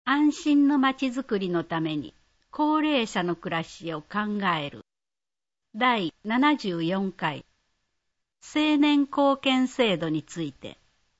安心のまちづくりのために高齢者の暮らしを考える。第74回青年貢献制度について。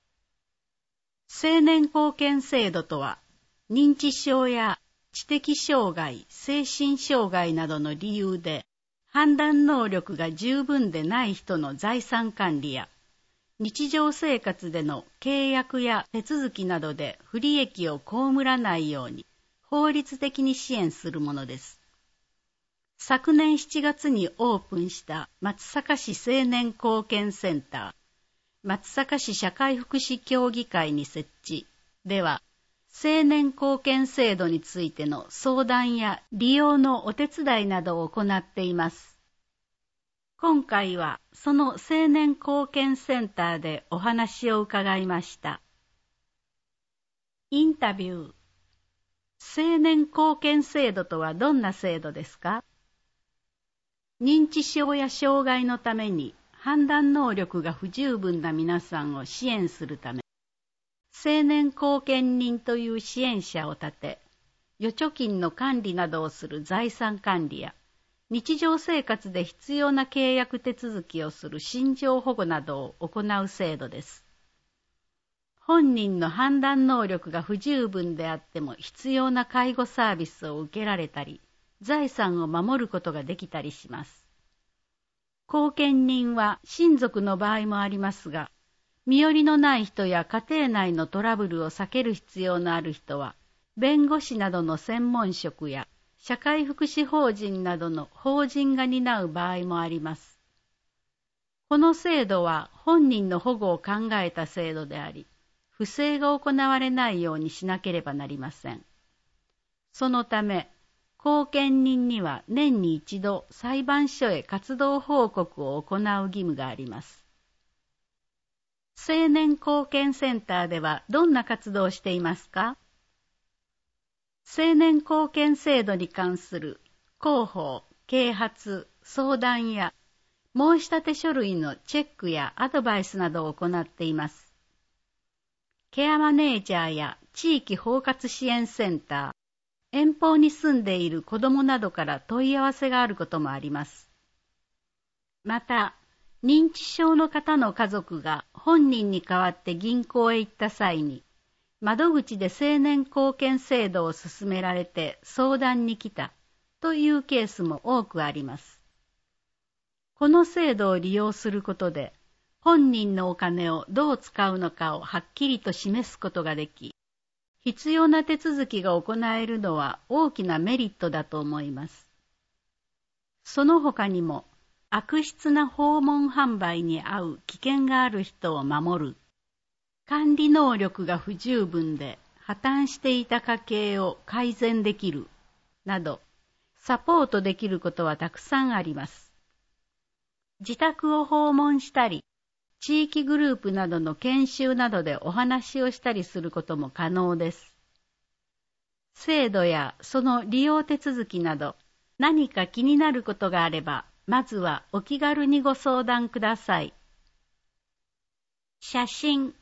青年貢献制度とは、認知症や知的障害、精神障害などの理由で判断能力が十分でない人の財産管理や日常生活での契約や手続きなどで不利益を被らないように法律的に支援するものです。昨年7月にオープンした松阪市青年貢献センター、松阪市社会福祉協議会に設置では、青年貢献制度についての相談や利用のお手伝いなどを行っています。今回はその青年貢献センターでお話を伺いました。インタビュー。青年貢献制度とはどんな制度ですか？認知症や障害のために判断能力が不十分な皆さんを支援するため、青年貢献人という支援者を立て、預貯金の管理などをする財産管理や、日常生活で必要な契約手続きをする信条保護などを行う制度です。本人の判断能力が不十分であっても必要な介護サービスを受けられたり、財産を守ることができたりします。後見人は親族の場合もありますが、身寄りのない人や家庭内のトラブルを避ける必要のある人は、弁護士などの専門職や社会福祉法人などの法人が担う場合もあります。この制度は本人の保護を考えた制度であり、不正が行われないようにしなければなりません。そのため、後見人には年に一度裁判所へ活動報告を行う義務があります。青年貢献センターではどんな活動をしていますか？青年貢献制度に関する広報、啓発、相談や申立書類のチェックやアドバイスなどを行っています。ケアマネージャーや地域包括支援センター、遠方に住んでいる子どもなどから問い合わせがあることもあります。また、認知症の方の家族が本人に代わって銀行へ行った際に、窓口で青年貢献制度を勧められて相談に来たというケースも多くあります。この制度を利用することで、本人のお金をどう使うのかをはっきりと示すことができ、必要な手続きが行えるのは大きなメリットだと思います。その他にも、悪質な訪問販売に遭う危険がある人を守る、管理能力が不十分で破綻していた家計を改善できる、など、サポートできることはたくさんあります。自宅を訪問したり、地域グループなどの研修などでお話をしたりすることも可能です。制度やその利用手続きなど何か気になることがあれば、まずはお気軽にご相談ください。写真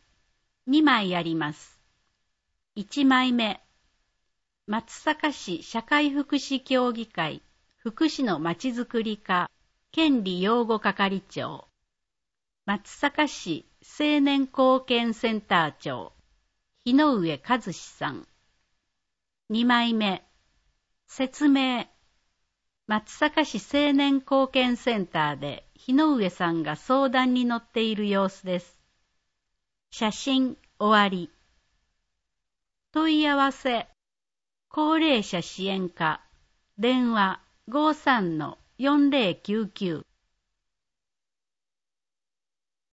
2枚あります。1枚目、松阪市社会福祉協議会福祉のまちづくり課権利擁護係長、松阪市青年貢献センター長、日上和志さん。2枚目、説明。松阪市青年貢献センターで日上さんが相談に乗っている様子です。写真終わり。問い合わせ。高齢者支援課。電話 53-4099